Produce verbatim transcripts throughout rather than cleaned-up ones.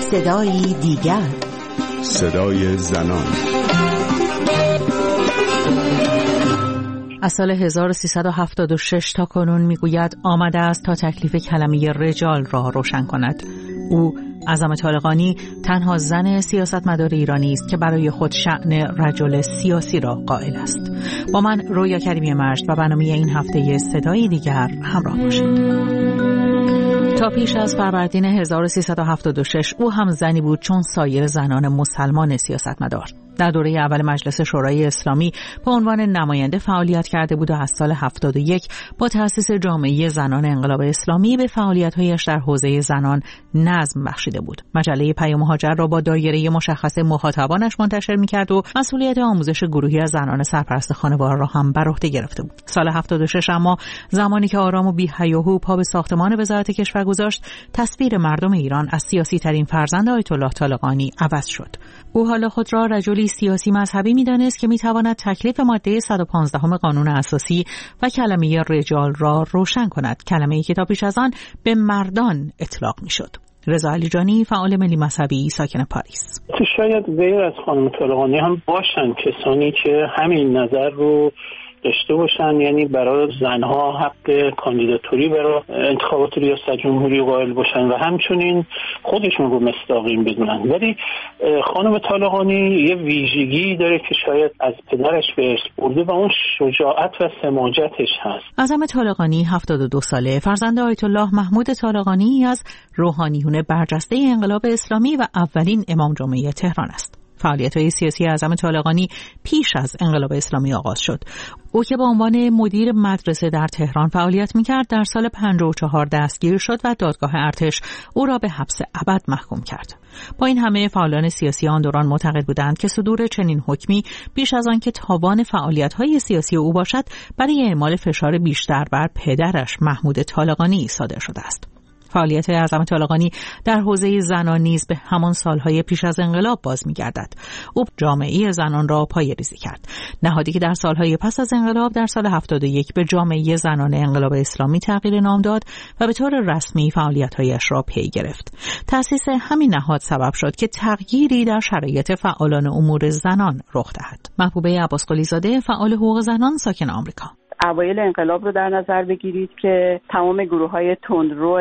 صدایی دیگر، صدای زنان. از سال هزار و سیصد و هفتاد و شش تا کنون میگوید آمده است تا تکلیف کلمه رجال را روشن کند. او اعظم طالقانی تنها زن سیاستمدار ایرانی است که برای خود شأن رجل سیاسی را قائل است. با من رویا کریمی مجد و برنامه این هفته صدای دیگر همراه باشید. تا پیش از فروردین هزار و سیصد و هفتاد و شش او هم زنی بود چون سایر زنان مسلمان سیاستمدار. در دوره اول مجلس شورای اسلامی به عنوان نماینده فعالیت کرده بود و از سال هفتاد و یک با تأسیس جامعه زنان انقلاب اسلامی به فعالیت‌هایش در حوزه زنان نظم بخشیده بود. مجله پیام مهاجر را با دایره مشخص مخاطبانش منتشر می‌کرد و مسئولیت آموزش گروهی از زنان سرپرست خانوار را هم بر عهده گرفته بود. سال هفتاد و شش اما زمانی که آرام و بی‌هیاهو پا به ساختمان وزارت کشور گذاشت، تصویر مردم ایران از سیاسی ترین فرزند آیت الله طالقانی عوض شد. او حالا خود را رجلی سیاسی مذهبی می‌دانست که می‌تواند تکلیف ماده صد و پانزده قانون اساسی و کلمه رجال را روشن کند، کلمه‌ای که تا پیش از آن به مردان اطلاق می‌شد. رضا علیجانی، فعال ملی مذهبی ساکن پاریس: تو شاید غیر از خانم طالقانی هم باشن کسانی که همین نظر رو داشته باشن، یعنی برای زنها حق کاندیداتوری برای انتخابات ریاست جمهوری قائل باشن و همچنین خودشون رو مستقیم بدونن. ولی خانم طالقانی یه ویژگی داره که شاید از پدرش به ارث برده و اون شجاعت و سماجتش هست. اعظم طالقانی هفتاد و دو ساله، فرزند آیت الله محمود طالقانی از روحانیون برجسته انقلاب اسلامی و اولین امام جمعه تهران است. فعالیت‌های سیاسی اعظم طالقانی پیش از انقلاب اسلامی آغاز شد. او که به عنوان مدیر مدرسه در تهران فعالیت می‌کرد، در سال پنجاه و چهار دستگیر شد و دادگاه ارتش او را به حبس ابد محکوم کرد. با این همه فعالان سیاسی آن دوران معتقد بودند که صدور چنین حکمی بیش از آن که تاوان فعالیت‌های سیاسی او باشد، برای اعمال فشار بیشتر بر پدرش محمود طالقانی صادر شده است. فعالیت اعظم طالقانی در حوزه زنان نیز به همان سالهای پیش از انقلاب باز می‌گردد. او جامعه زنان را پایه‌ریزی کرد، نهادی که در سالهای پس از انقلاب در سال هفتاد و یک به جامعه زنان انقلاب اسلامی تغییر نام داد و به طور رسمی فعالیت‌هایش را پی گرفت. تأسیس همین نهاد سبب شد که تغییری در شرایط فعالان امور زنان رخ دهد. محبوبه عباسقلی زاده، فعال حقوق زنان ساکن آمریکا: اوایل انقلاب رو در نظر بگیرید که تمام گروه‌های تندرو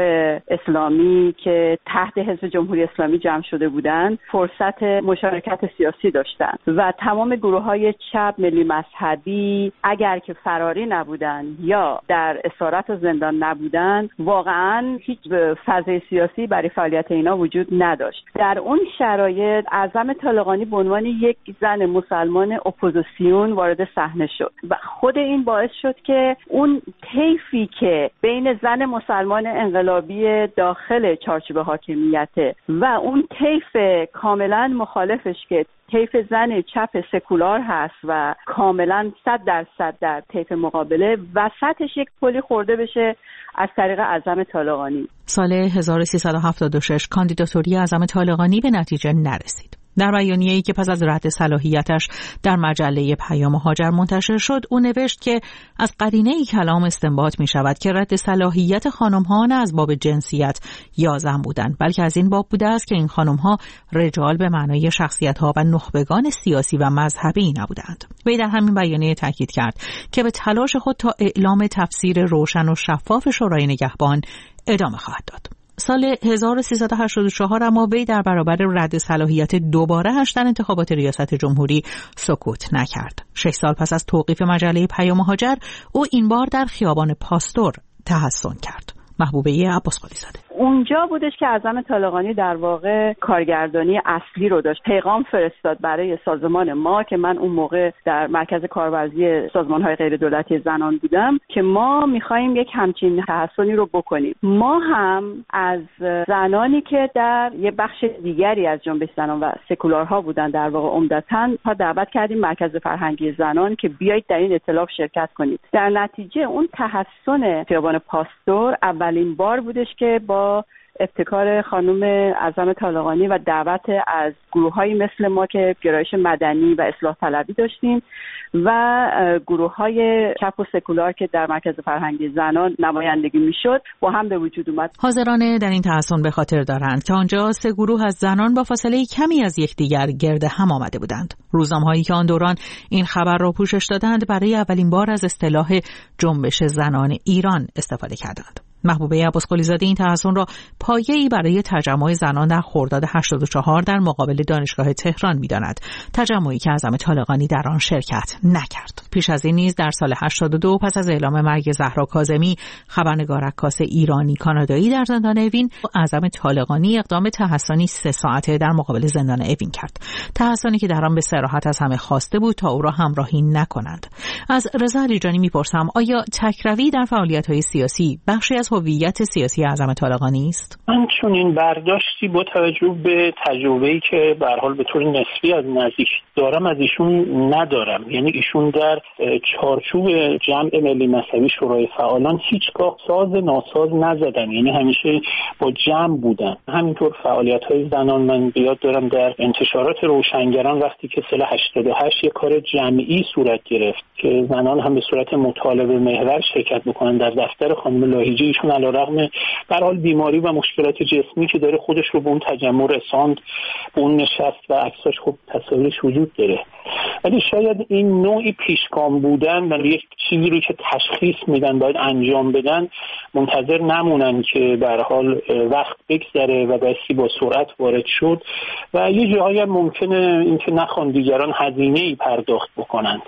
اسلامی که تحت حزب جمهوری اسلامی جمع شده بودند فرصت مشارکت سیاسی داشتند و تمام گروه‌های چپ ملی مذهبی اگر که فراری نبودند یا در اسارت و زندان نبودند، واقعاً هیچ فضای سیاسی برای فعالیت اینا وجود نداشت. در اون شرایط اعظم طالقانی به عنوان یک زن مسلمان اپوزیسیون وارد صحنه شد و خود این باعث شد که اون طیفی که بین زن مسلمان انقلابی داخل چارچوب حاکمیت و اون طیف کاملا مخالفش که طیف زن چپ سکولار هست و کاملا صد درصد در طیف مقابله، وسطش یک پلی خورده بشه از طریق اعظم طالقانی. سال هزار و سیصد و هفتاد و شش کاندیداتوری اعظم طالقانی به نتیجه نرسید. در بیانیه‌ای که پس از رد صلاحیتش در مجله پیام مهاجر منتشر شد، او نوشت که از قرینه کلام استنباط می شود که رد صلاحیت خانم‌ها نه از باب جنسیت یا زن بودند، بلکه از این باب بوده است که این خانم‌ها رجال به معنای شخصیت‌ها و نخبگان سیاسی و مذهبی نبودند. وی در همین بیانیه تاکید کرد که به تلاش خود تا اعلام تفسیر روشن و شفاف شورای نگهبان ادامه خواهد داد. سال هزار و سیصد و هشتاد و چهار اما وی در برابر رد صلاحیت دوباره اش در انتخابات ریاست جمهوری سکوت نکرد. شش سال پس از توقیف مجله پیام مهاجر، او این بار در خیابان پاستور تحصن کرد. محبوبه عباسقلی زاده: اونجا بودش که اعظم طالقانی در واقع کارگردانی اصلی رو داشت. پیغام فرستاد برای سازمان ما که من اون موقع در مرکز کارورزی سازمان‌های غیر دولتی زنان بودم که ما می‌خوایم یک همچین تحصنی رو بکنیم. ما هم از زنانی که در یه بخش دیگری از جنبش زنان و سکولارها بودن، در واقع عمدتاً، تا دعوت کردیم مرکز فرهنگی زنان که بیایید در این ائتلاف شرکت کنید. در نتیجه اون تحصن خیابان پاستور اولین بار بودش که با ابتکار خانم اعظم طالقانی و دعوت از گروه‌هایی مثل ما که گرایش مدنی و اصلاح طلبی داشتیم و گروه‌های چپ و سکولار که در مرکز فرهنگی زنان نمایندگی میشد با هم به وجود اومد. حاضران در این تحسن به خاطر دارند که آنجا سه گروه از زنان با فاصله کمی از یکدیگر گرد هم آمده بودند. روزنامه‌هایی که آن دوران این خبر را پوشش دادند برای اولین بار از اصطلاح جنبش زنان ایران استفاده کردند. محبوبه عباسقلی زاده این تحسن را پایه‌ای برای تجمع زنان در خرداد هشتاد و چهار در مقابل دانشگاه تهران می‌داند، تجمعی که اعظم طالقانی در آن شرکت نکرد. پیش از این نیز در سال هشتاد و دو پس از اعلام مرگ زهرا کاظمی، خبرنگار عکاس ایرانی کانادایی در زندان اوین، اعظم طالقانی اقدام تحسنی سه ساعته در مقابل زندان اوین کرد. تحسنی که در آن به صراحت از همه خواسته بود تا او را همراهی نکنند. از رضا علیجانی می‌پرسم آیا تکروی در فعالیت‌های سیاسی بخشی از هویت سیاسی اعظم طالقانی است؟ من چون این برداشتی با توجه به تجربه‌ای که به هر حال به طور نسبی از نزدیک دارم از ایشون ندارم. یعنی ایشون در چارچوب جمع ملی مذهبی شورای فعالان هیچگاه ساز ناساز نزدن، یعنی همیشه با جمع بودن. همینطور فعالیت‌های زنان من بیاد دارم در انتشارات روشنگران وقتی که سال هشتاد و هشت یک کار جمعی صورت گرفت که زنان هم به صورت مطالبه محور شرکت بکنن در دفتر خانم لاهیجی، ایشون علیرغم به هر حال بیماری و مشکلات جسمی که داره خودش رو به اون تجمع رساند، به اون نشست و عکساش خب تصاویرش وجود داره. ولی شاید این نوعی پیشگام بودن و یک چیزی رو که تشخیص میدن باید انجام بدن منتظر نمونن که به هر حال وقت بگذره و بسی با سرعت وارد شد و یه جایی هم ممکنه اینکه نخوان دیگران هزینه‌ای پرداخت بکنن،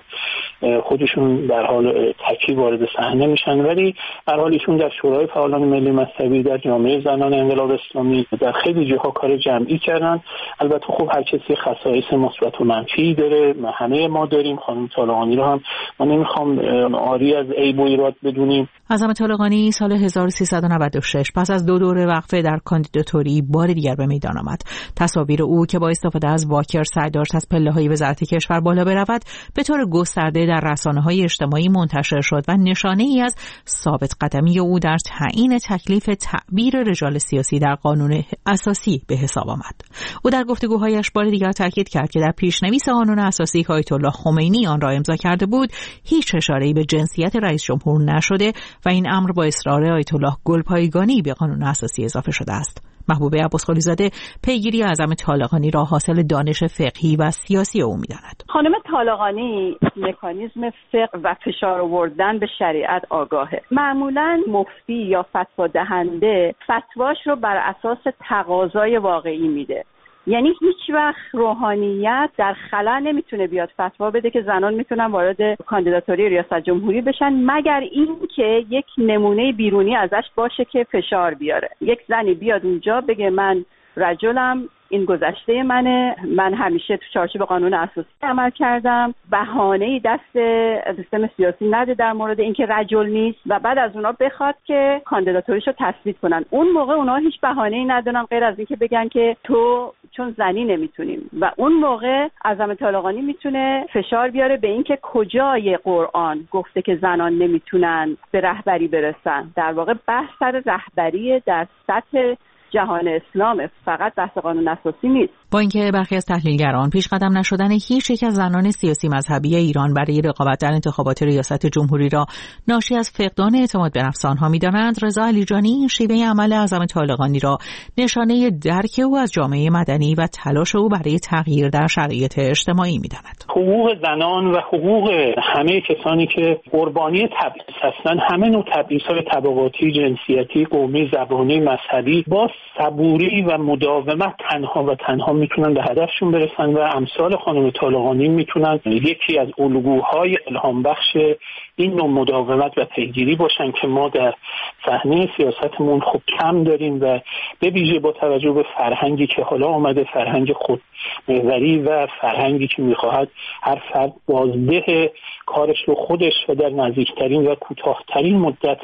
خودشون به هر حال تکی وارد صحنه میشن. ولی به هر حال ایشون در شورای فعالان ملی مذهبی، در جامعه زنان انقلاب اسلامی، در خیلی جاها کار جمعی کردن. البته خب هر کسی خصایص مثبت و منفی داره، همه ما داریم. خانم طالقانی رو هم ما نمیخوام عاری از عیب و ایراد بدونیم. اعظم طالقانی سال هزار و سیصد و نود و شش پس از دو دوره وقفه در کاندیداتوری بار دیگر به میدان آمد. تصاویر او که با استفاده از واکر سعی داشت از پله‌های وزارت کشور بالا برود به طور گسترده در رسانه‌های اجتماعی منتشر شد و نشانه‌ای از ثابت قدمی او در تعیین تکلیف تعبیر رجال سیاسی در قانون اساسی به حساب آمد. او در گفتگوهایش بار دیگر تاکید کرد که در پیشنویس قانون اساسی که آیت الله خمینی آن را امضا کرده بود هیچ اشاره‌ای به جنسیت رئیس جمهور نشده و این امر با اصرار آیت الله گلپایگانی به قانون اساسی اضافه شده است. محبوبه عباسقلی زاده پیگیری اعظم طالقانی را حاصل دانش فقهی و سیاسی او می‌داند. خانم طالقانی مکانیزم فقه و فشار آوردن به شریعت آگاهه. معمولاً مفتی یا فتوا دهنده فتواش رو بر اساس تقاضای واقعی میده. یعنی هیچ وقت روحانیت در خلا نمیتونه بیاد فتوا بده که زنان میتونن وارد کاندیداتوری ریاست جمهوری بشن مگر اینکه یک نمونه بیرونی ازش باشه که فشار بیاره. یک زنی بیاد اونجا بگه من رجلم، این گذشته منه، من همیشه تو چارچوب قانون اساسی عمل کردم، بهانه‌ای دست سیستم سیاسی نده در مورد اینکه رجل نیست و بعد از اونا بخواد که کاندیداتوریشو تثبیت کنن. اون موقع اونا هیچ بهانه‌ای ندارن غیر از اینکه بگن که تو چون زنی نمیتونیم و اون موقع اعظم طالقانی میتونه فشار بیاره به اینکه کجای قرآن گفته که زنان نمیتونن به رهبری برسن. در واقع بحث سر رهبری در سطح جهان اسلام، فقط بحث قانون اساسی نیست. با اینکه برخی از تحلیلگران پیش قدم نشدن هیچ یک از زنان سیاسی مذهبی ایران برای رقابت در انتخابات ریاست جمهوری را ناشی از فقدان اعتماد به نفس آنها می‌دانند، رضا علیجانی این شیوه عمل اعظم طالقانی را نشانه درک او از جامعه مدنی و تلاش او برای تغییر در شرایط اجتماعی می‌داند. حقوق زنان و حقوق همه کسانی که قربانی تبعیض هستند، همه نوع تبعیض‌های طبقاتی، جنسیتی، قومی، زبانی، مذهبی با صبوری و مداومت تنها و تنها میتونن به هدفشون برسن و امثال خانم طالقانی میتونن یکی از الگوهای الهام بخش این نوع مداومت و پیگیری باشن که ما در صحنه سیاستمون خب کم داریم و به ویژه با توجه به فرهنگی که حالا آمده، فرهنگ خودمحوری و فرهنگی که میخواهد هر فرد بازده کارش رو خودش و در نزدیکترین و کوتاهترین مدت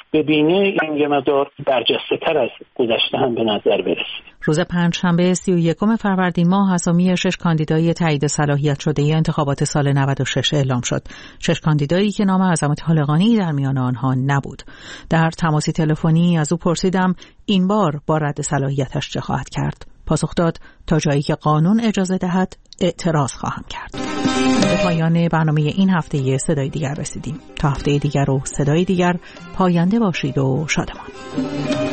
ببینه این یه مقدار برجسته تر از گذشته هم به نظر برسه. روز پنجشنبه سی و یکم فروردین ماه اسامی شش کاندیدای تایید صلاحیت شده ی انتخابات سال نود و شش اعلام شد. شش کاندیدایی که نام اعظم طالقانی در میان آنها نبود. در تماسی تلفنی از او پرسیدم این بار با رد صلاحیتش چه خواهد کرد. پاسخ داد تا جایی که قانون اجازه دهد اعتراض خواهم کرد. به پایان برنامه این هفته صدای دیگر رسیدیم. تا هفته دیگر و صدای دیگر پاینده باشید و شادمان.